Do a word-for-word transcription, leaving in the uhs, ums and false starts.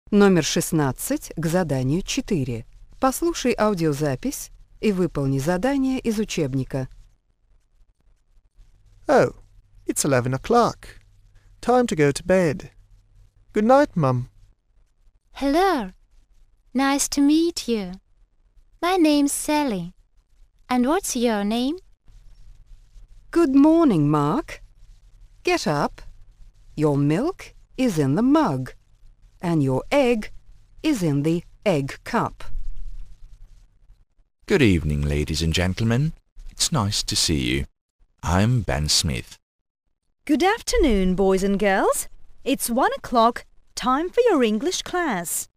Номер шестнадцать к заданию четыре. Послушай аудиозапись и выполни задание из учебника. Oh, it's eleven o'clock. Time to go to bed. Good night, Mum. Hello. Nice to meet you. My name's Sally. And what's your name? Good morning, Mark. Get up. Your milk is in the mug, and your egg is in the egg cup. Good evening, ladies and gentlemen. It's nice to see you. I'm Ben Smith. Good afternoon, boys and girls. It's one o'clock. Time for your English class.